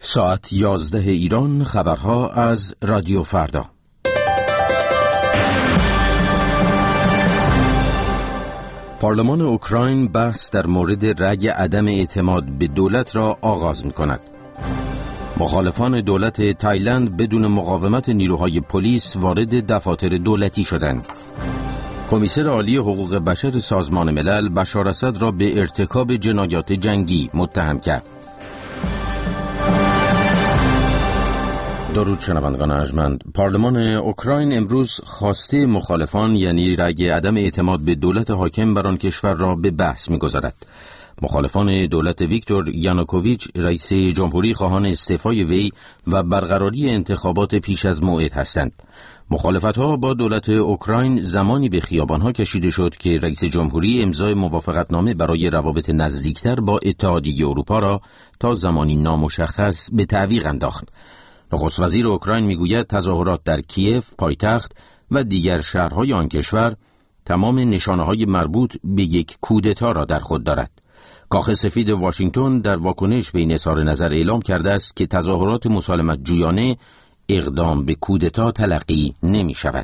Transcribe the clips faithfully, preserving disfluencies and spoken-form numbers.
ساعت یازده ایران، خبرها از رادیو فردا. پارلمان اوکراین بحث در مورد رأی عدم اعتماد به دولت را آغاز می‌کند. مخالفان دولت تایلند بدون مقاومت نیروهای پلیس وارد دفاتر دولتی شدند. کمیسر عالی حقوق بشر سازمان ملل بشار اسد را به ارتکاب جنایات جنگی متهم کرد. درود شنوندگان ارجمند. پارلمان اوکراین امروز خواسته مخالفان یعنی رأی عدم اعتماد به دولت حاکم بر آن کشور را به بحث می‌گذارد. مخالفان دولت ویکتور یانوکوویچ رئیس جمهوری خواهان استعفای وی و برقراری انتخابات پیش از موعد هستند. مخالفت‌ها با دولت اوکراین زمانی به خیابان‌ها کشیده شد که رئیس جمهوری امضای موافقتنامه برای روابط نزدیکتر با اتحادیه اروپا را تا زمانی نامشخص به تعویق انداخت. نخست وزیر اوکراین میگوید تظاهرات در کیف، پایتخت و دیگر شهرهای آن کشور تمام نشانه‌های مربوط به یک کودتا را در خود دارد. کاخ سفید واشنگتن در واکنش به این اظهار نظر اعلام کرده است که تظاهرات مسالمت جویانه اقدام به کودتا تلقی نمی شود.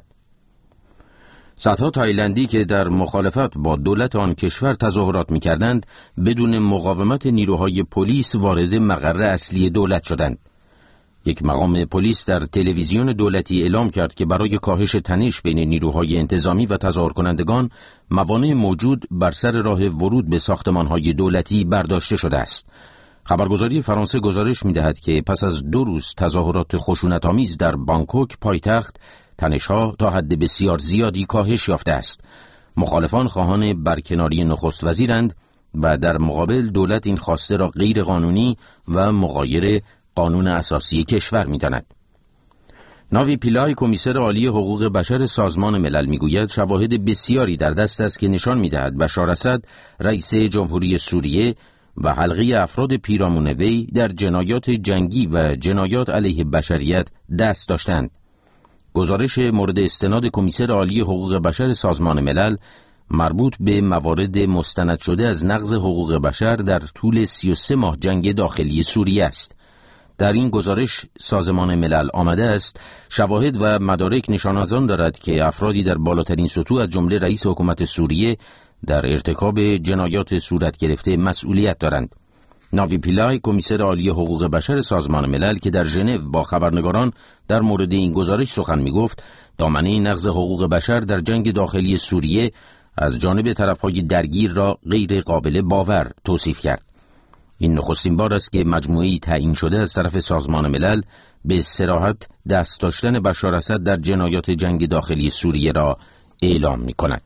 صدها تایلندی که در مخالفت با دولت آن کشور تظاهرات می کردند بدون مقاومت نیروهای پلیس وارد مقر اصلی دولت شدند. یک مقام پلیس در تلویزیون دولتی اعلام کرد که برای کاهش تنش بین نیروهای انتظامی و تظاهر کنندگان موانع موجود بر سر راه ورود به ساختمانهای دولتی برداشته شده است. خبرگزاری فرانسه گزارش می‌دهد که پس از دو روز تظاهرات خشونت‌آمیز در بانکوک پایتخت، تنش‌ها تا حد بسیار زیادی کاهش یافته است. مخالفان خواهان برکناری نخست وزیرند و در مقابل دولت این خواسته را غیر قانونی و مغایر قانون اساسی کشور می‌داند. ناوی پیلای کمیسر عالی حقوق بشر سازمان ملل میگوید شواهد بسیاری در دست است که نشان می‌دهد بشار اسد رئیس جمهوری سوریه و حلقه افراد پیرامون وی در جنایات جنگی و جنایات علیه بشریت دست داشتند. گزارش مورد استناد کمیسر عالی حقوق بشر سازمان ملل مربوط به موارد مستند شده از نقض حقوق بشر در طول سی و سه ماه جنگ داخلی سوریه است. در این گزارش سازمان ملل آمده است شواهد و مدارک نشان از آن دارد که افرادی در بالاترین سطوح از جمله رئیس حکومت سوریه در ارتکاب جنایات صورت گرفته مسئولیت دارند. ناوی پیلای کمیسر عالی حقوق بشر سازمان ملل که در ژنو با خبرنگاران در مورد این گزارش سخن می‌گفت، دامنه نقض حقوق بشر در جنگ داخلی سوریه از جانب طرف‌های درگیر را غیر قابل باور توصیف کرد. این نخستین بار است که مجموعه‌ای تعیین شده از طرف سازمان ملل به صراحت دست داشتن بشار اسد در جنایات جنگ داخلی سوریه را اعلام می‌کند.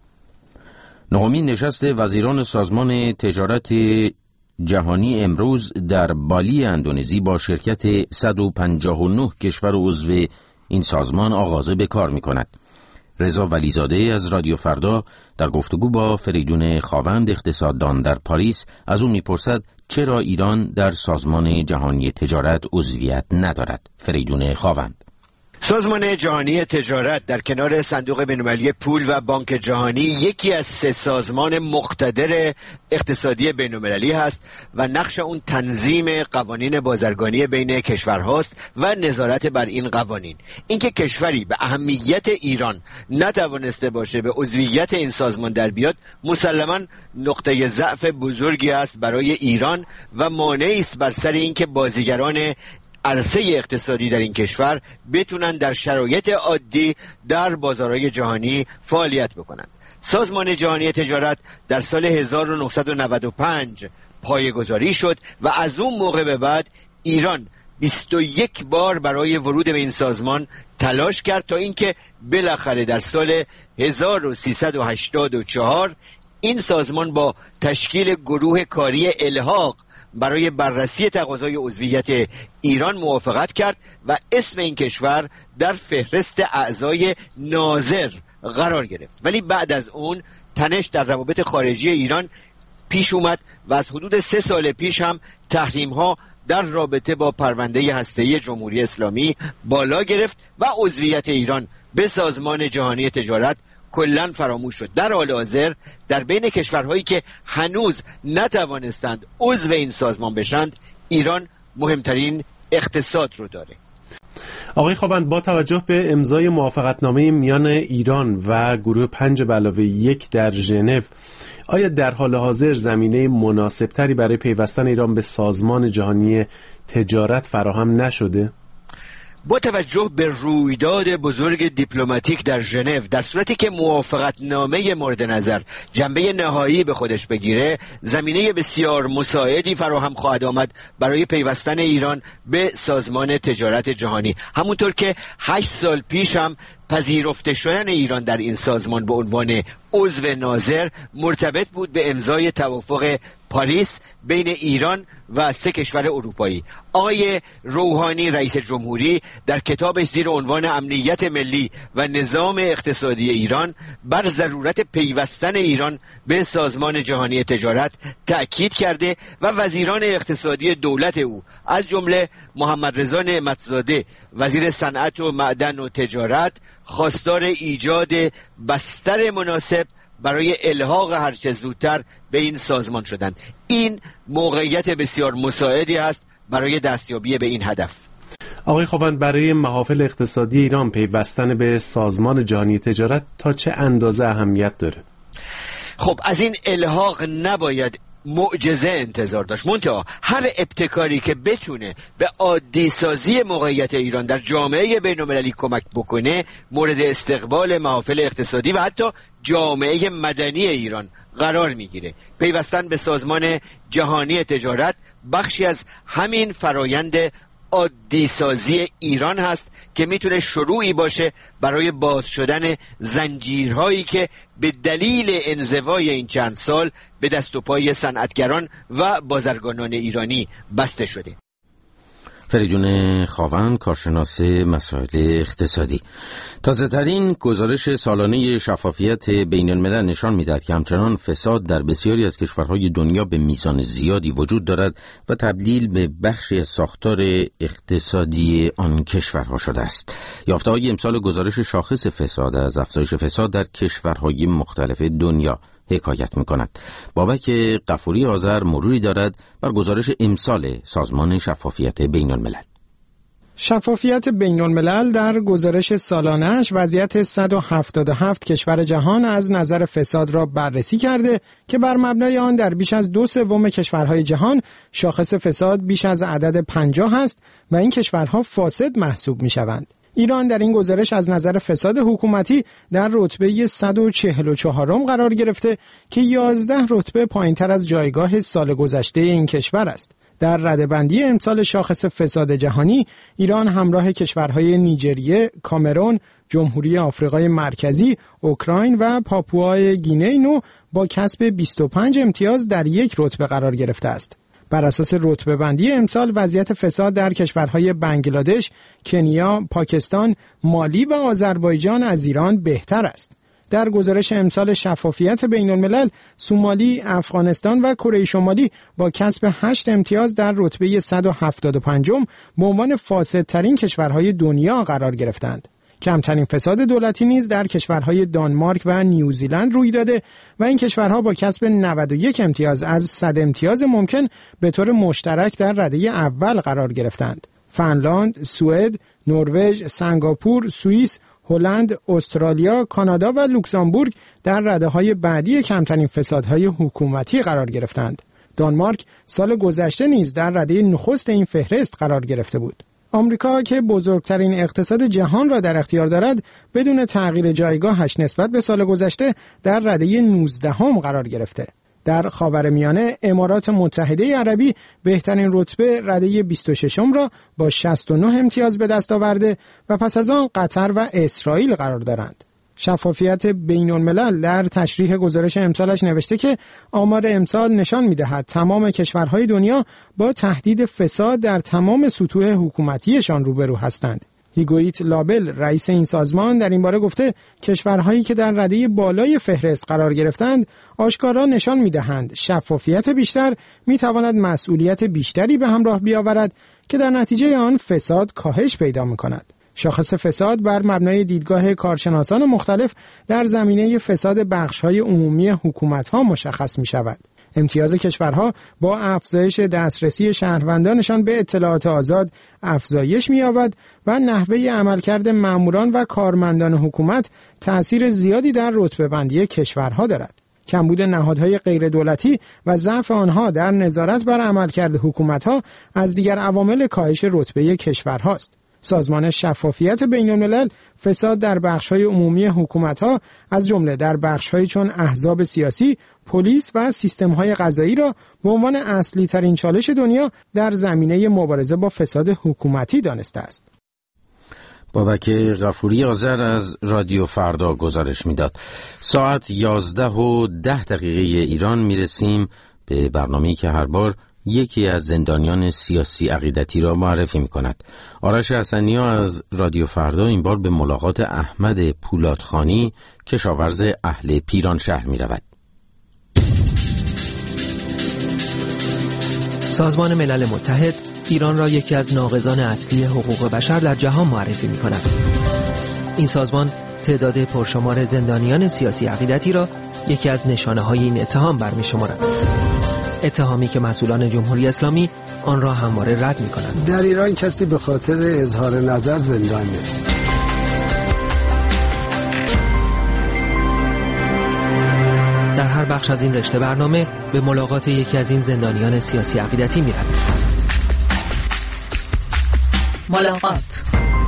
نهمین نشست وزیران سازمان تجارت جهانی امروز در بالی اندونزی با شرکت صد و پنجاه و نه کشور عضو این سازمان آغاز به کار می‌کند. رضا ولیزاده از رادیو فردا در گفتگو با فریدون خاوند اقتصاددان در پاریس از او می‌پرسد چرا ایران در سازمان جهانی تجارت عضویت ندارد. فریدون خاوند: سازمان جهانی تجارت در کنار صندوق بین‌المللی پول و بانک جهانی یکی از سه سازمان مقتدر اقتصادی بین‌المللی هست و نقش اون تنظیم قوانین بازرگانی بین کشورهاست و نظارت بر این قوانین. اینکه کشوری به اهمیت ایران نتوانسته باشه به عضویت این سازمان در بیاد مسلماً نقطه ضعف بزرگی است برای ایران و مانعی است بر سر اینکه بازیگران عرصه اقتصادی در این کشور بتونن در شرایط عادی در بازارهای جهانی فعالیت بکنند. سازمان جهانی تجارت در سال هزار و نهصد و نود و پنج پایه‌گذاری شد و از اون موقع به بعد ایران بیست و یک بار برای ورود به این سازمان تلاش کرد تا اینکه بالاخره در سال هزار و سیصد و هشتاد و چهار این سازمان با تشکیل گروه کاری الحاق برای بررسی تقاضای عضویت ایران موافقت کرد و اسم این کشور در فهرست اعضای ناظر قرار گرفت. ولی بعد از اون تنش در روابط خارجی ایران پیش اومد و از حدود سه سال پیش هم تحریم ها در رابطه با پرونده هسته‌ای جمهوری اسلامی بالا گرفت و عضویت ایران به سازمان جهانی تجارت کلاً فراموش شد. در حال حاضر در بین کشورهایی که هنوز نتوانستند عضو این سازمان بشند، ایران مهمترین اقتصاد رو داره. آقای خاوند، با توجه به امضای موافقتنامه میان ایران و گروه پنج به علاوه یک در ژنو، آیا در حال حاضر زمینه مناسبتری برای پیوستن ایران به سازمان جهانی تجارت فراهم نشده؟ با توجه به رویداد بزرگ دیپلماتیک در ژنو، در صورتی که موافقتنامه مورد نظر جنبه نهایی به خودش بگیره، زمینه بسیار مساعدی فراهم خواهد آمد برای پیوستن ایران به سازمان تجارت جهانی. همونطور که هشت سال پیش هم پذیرفته شدن ایران در این سازمان به عنوان عضو ناظر مرتبط بود به امضای توافق پاریس بین ایران و سه کشور اروپایی. آقای روحانی رئیس جمهوری در کتابش زیر عنوان امنیت ملی و نظام اقتصادی ایران بر ضرورت پیوستن ایران به سازمان جهانی تجارت تأکید کرده و وزیران اقتصادی دولت او از جمله محمد رضا نعمتزاده وزیر صنعت و معدن و تجارت خواستار ایجاد بستر مناسب برای الحاق هرچه زودتر به این سازمان شدند. این موقعیت بسیار مساعدی است برای دستیابی به این هدف. آقای خاوند، برای محافل اقتصادی ایران پیوستن به سازمان جهانی تجارت تا چه اندازه اهمیت داره؟ خب از این الحاق نباید معجزه انتظار داشت، منتها هر ابتکاری که بتونه به عادی سازی موقعیت ایران در جامعه بین‌المللی کمک بکنه مورد استقبال محافل اقتصادی و حتی جامعه مدنی ایران قرار میگیره. پیوستن به سازمان جهانی تجارت بخشی از همین فرایند عادی سازی ایران هست که میتونه شروعی باشه برای باز شدن زنجیرهایی که به دلیل انزوای این چند سال به دست و پای صنعتگران و بازرگانان ایرانی بسته شده. فریدون خاوند، کارشناس مسائل اقتصادی. تازه ترین گزارش سالانه شفافیت بین الملل نشان می‌دهد که همچنان فساد در بسیاری از کشورهای دنیا به میزان زیادی وجود دارد و تبدیل به بخشی از ساختار اقتصادی آن کشورها شده است. یافته‌های امسال گزارش شاخص فساد از افزایش فساد در کشورهای مختلف دنیا حکایت می‌کند. بابک غفوری آذر مروری دارد بر گزارش امسال سازمان شفافیت بین الملل. شفافیت بین الملل در گزارش سالانه‌اش وضعیت صد و هفتاد و هفت کشور جهان از نظر فساد را بررسی کرده که بر مبنای آن در بیش از دو سوم کشورهای جهان شاخص فساد بیش از عدد پنجاه است و این کشورها فاسد محسوب می‌شوند. ایران در این گزارش از نظر فساد حکومتی در رتبه صد و چهل و چهارم قرار گرفته که یازده رتبه پایین‌تر از جایگاه سال گذشته این کشور است. در رده‌بندی امسال شاخص فساد جهانی، ایران همراه کشورهای نیجریه، کامرون، جمهوری آفریقای مرکزی، اوکراین و پاپوای گینه نو با کسب بیست و پنج امتیاز در یک رتبه قرار گرفته است. بر اساس رتبه بندی امسال وضعیت فساد در کشورهای بنگلادش، کنیا، پاکستان، مالی و آذربایجان از ایران بهتر است. در گزارش امسال شفافیت بین الملل، سومالی، افغانستان و کره شمالی با کسب هشت امتیاز در رتبه صد و هفتاد و پنجم به عنوان فاسدترین کشورهای دنیا قرار گرفتند. کمترین فساد دولتی نیز در کشورهای دانمارک و نیوزیلند روی داده و این کشورها با کسب نود و یک امتیاز از صد امتیاز ممکن به طور مشترک در رده اول قرار گرفتند. فنلاند، سوئد، نروژ، سنگاپور، سوئیس، هلند، استرالیا، کانادا و لوکزامبورگ در رده‌های بعدی کمترین فسادهای حکومتی قرار گرفتند. دانمارک سال گذشته نیز در رده نخست این فهرست قرار گرفته بود. آمریکا که بزرگترین اقتصاد جهان را در اختیار دارد، بدون تغییر جایگاهش نسبت به سال گذشته در رده نوزدهم قرار گرفته. در خاورمیانه، امارات متحده عربی بهترین رتبه رده بیست و ششم را با شصت و نه امتیاز به دست آورده و پس از آن قطر و اسرائیل قرار دارند. شفافیت بین الملل در تشریح گزارش امسالش نوشته که آمار امسال نشان می‌دهد تمام کشورهای دنیا با تهدید فساد در تمام سطوح حکومتیشان روبرو هستند. هیگویت لابل رئیس این سازمان در این باره گفته کشورهایی که در رده بالای فهرست قرار گرفتند آشکارا نشان می‌دهند شفافیت بیشتر می‌تواند مسئولیت بیشتری به همراه بیاورد که در نتیجه آن فساد کاهش پیدا می‌کند. شاخص فساد بر مبنای دیدگاه کارشناسان مختلف در زمینه فساد بخش‌های عمومی حکومت‌ها مشخص می‌شود. امتیاز کشورها با افزایش دسترسی شهروندانشان به اطلاعات آزاد افزایش می‌یابد و نحوه عملکرد ماموران و کارمندان حکومت تأثیر زیادی در رتبه‌بندی کشورها دارد. کمبود نهادهای غیردولتی و ضعف آنها در نظارت بر عملکرد حکومت‌ها از دیگر عوامل کاهش رتبه کشورهاست. سازمان شفافیت بین‌الملل فساد در بخش‌های عمومی حکومت‌ها از جمله در بخش‌هایی چون احزاب سیاسی، پلیس و سیستم‌های قضایی را به عنوان اصلی‌ترین چالش دنیا در زمینه مبارزه با فساد حکومتی دانسته است. بابک غفوری آذر از رادیو فردا گزارش میداد. ساعت یازده و ده دقیقه ایران میرسیم به برنامه‌ای که هر بار یکی از زندانیان سیاسی عقیدتی را معرفی می کند. آرش حسنی از رادیو فردا این بار به ملاقات احمد پولادخانی کشاورز اهل پیرانشهر می رود. سازمان ملل متحد ایران را یکی از ناقضان اصلی حقوق بشر در جهان معرفی می کند. این سازمان تعداد پرشمار زندانیان سیاسی عقیدتی را یکی از نشانه های این اتهام برمی شمارد. اتهامی که مسئولان جمهوری اسلامی آن را همواره رد می کنند. در ایران کسی به خاطر اظهار نظر زندان نیست. در هر بخش از این رشته برنامه به ملاقات یکی از این زندانیان سیاسی عقیدتی می رویم. ملاقات.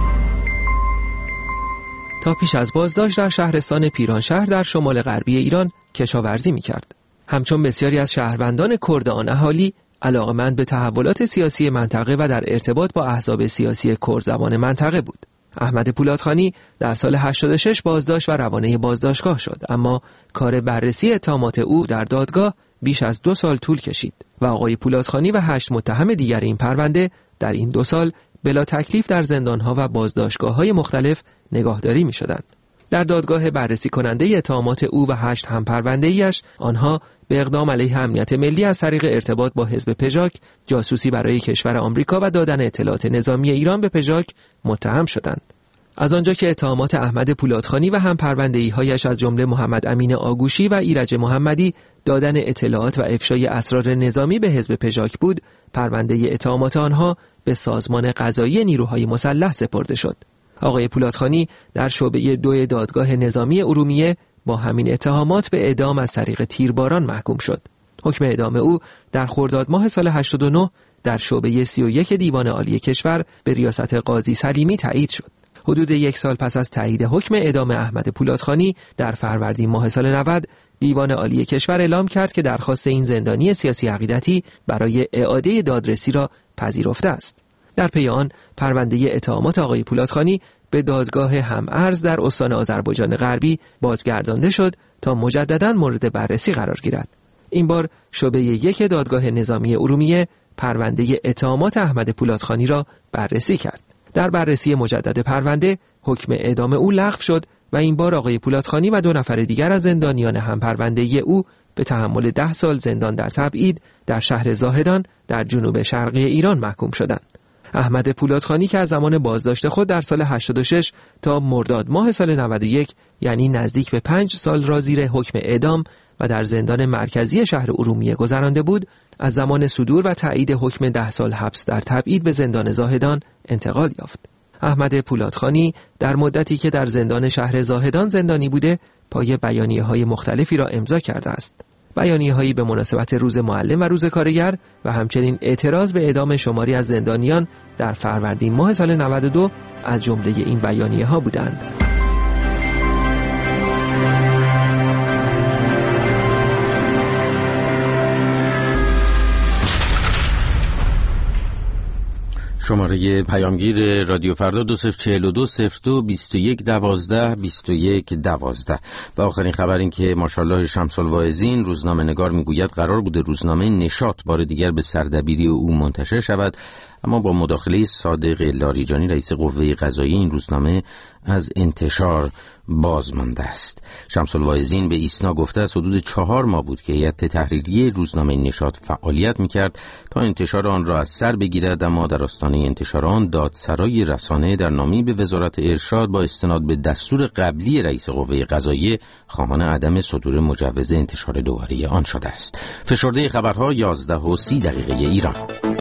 تا پیش از بازداشت در شهرستان پیرانشهر در شمال غربی ایران کشاورزی می کرد. همچون بسیاری از شهروندان کرد آن اهالی علاقه‌مند به تحولات سیاسی منطقه و در ارتباط با احزاب سیاسی کرد زبان منطقه بود. احمد پولادخانی در سال هشتاد و شش بازداشت و روانه بازداشتگاه شد، اما کار بررسی اتهامات او در دادگاه بیش از دو سال طول کشید و آقای پولادخانی و هشت متهم دیگر این پرونده در این دو سال بلا تکلیف در زندانها و بازداشتگاه‌های مختلف نگاهداری می‌شدند. در دادگاه بررسی کننده اتهامات او و هشت هم پرونده‌ایش، آنها به اقدام علیه امنیت ملی از طریق ارتباط با حزب پژاک، جاسوسی برای کشور آمریکا و دادن اطلاعات نظامی ایران به پژاک متهم شدند. از آنجا که اتهامات احمد پولادخانی و هم پرونده‌ای‌هایش از جمله محمد امین آگوشی و ایرج محمدی دادن اطلاعات و افشای اسرار نظامی به حزب پژاک بود، پرونده اتهامات آنها به سازمان قضایی نیروهای مسلح سپرده شد. آقای پولادخانی در شعبه دو دادگاه نظامی ارومیه با همین اتهامات به اعدام از طریق تیرباران محکوم شد. حکم اعدام او در خرداد ماه سال هشتاد و نه در شعبه سی و یک دیوان عالی کشور به ریاست قاضی سلیمی تایید شد. حدود یک سال پس از تایید حکم اعدام احمد پولادخانی در فروردین ماه سال نود، دیوان عالی کشور اعلام کرد که درخواست این زندانی سیاسی عقیدتی برای اعاده دادرسی را پذیرفته است. در پی آن پرونده اتهامات آقای پولادخانی به دادگاه هم‌ارز در استان آذربایجان غربی بازگردانده شد تا مجدداً مورد بررسی قرار گیرد. این بار شعبه یک دادگاه نظامی ارومیه پرونده اتهامات احمد پولادخانی را بررسی کرد. در بررسی مجدد پرونده حکم اعدام او لغو شد و این بار آقای پولادخانی و دو نفر دیگر از زندانیان هم پرونده او به تحمل ده سال زندان در تبعید در شهر زاهدان در جنوب شرقی ایران محکوم شدند. احمد پولادخانی که از زمان بازداشت خود در سال هشتاد و شش تا مرداد ماه سال نود و یک، یعنی نزدیک به پنج سال را زیر حکم اعدام و در زندان مرکزی شهر ارومیه گذرانده بود، از زمان صدور و تایید حکم ده سال حبس در تبعید به زندان زاهدان انتقال یافت. احمد پولادخانی در مدتی که در زندان شهر زاهدان زندانی بوده، پای بیانیه‌های مختلفی را امضا کرده است. بیانیه‌هایی به مناسبت روز معلم و روز کارگر و همچنین اعتراض به اعدام شماری از زندانیان در فروردین ماه سال نود و دو از جمله این بیانیه‌ها بودند. شماره پیامگیر رادیو فردا دو صفر چهل و دو صفر دو بیست و یک دوازده بیست و یک دوازده. و آخرین خبر این که ماشاءالله شمس الواعظین روزنامه نگار میگوید قرار بوده روزنامه نشاط بار دیگر به سردبیری او منتشر شود، اما با مداخله صادق لاریجانی رئیس قوه قضاییه این روزنامه از انتشار باز مانده است. شمس الواعظین به ایسنا گفته است حدود چهار ماه بود که هیئت تحریریه روزنامه نشاط فعالیت می‌کرد تا انتشار آن را از سر بگیرد، اما در آستانه انتشار آن دادسرای رسانه در نامه‌ای به وزارت ارشاد با استناد به دستور قبلی رئیس قوه قضاییه خواهان عدم صدور مجوز انتشار دوباره آن شده است. فشرده خبرها یازده و سی دقیقه ایران.